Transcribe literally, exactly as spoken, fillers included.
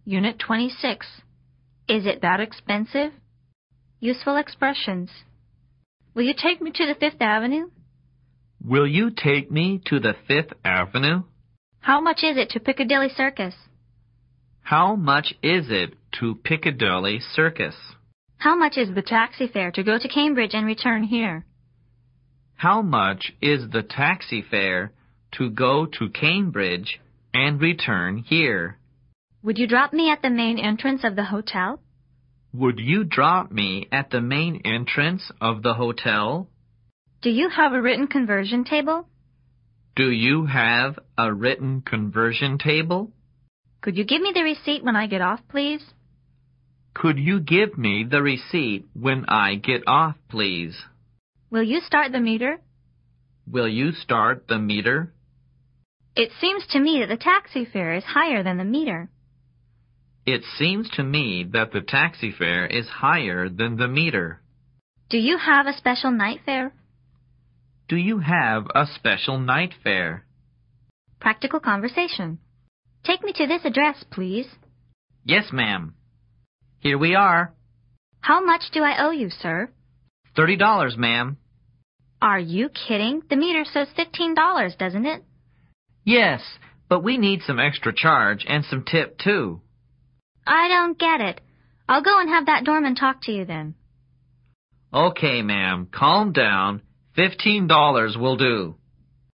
Unit twenty-six. Is it that expensive? Useful expressions. Will you take me to the Fifth Avenue? Will you take me to the Fifth Avenue? How much is it to Piccadilly Circus? How much is it to Piccadilly Circus? How much is the taxi fare to go to Cambridge and return here? How much is the taxi fare to go to Cambridge and return here? Would you drop me at the main entrance of the hotel? Would you drop me at the main entrance of the hotel? Do you have a written conversion table? Do you have a written conversion table? Could you give me the receipt when I get off, please? Could you give me the receipt when I get off, please? Will you start the meter? Will you start the meter? It seems to me that the taxi fare is higher than the meter. It seems to me that the taxi fare is higher than the meter. Do you have a special night fare? Do you have a special night fare? Practical conversation. Take me to this address, please. Yes, ma'am. Here we are. How much do I owe you, sir? Thirty dollars, ma'am. Are you kidding? The meter says fifteen dollars, doesn't it? Yes, but we need some extra charge and some tip, too. I don't get it. I'll go and have that doorman talk to you then. Okay, ma'am. Calm down. Fifteen dollars will do.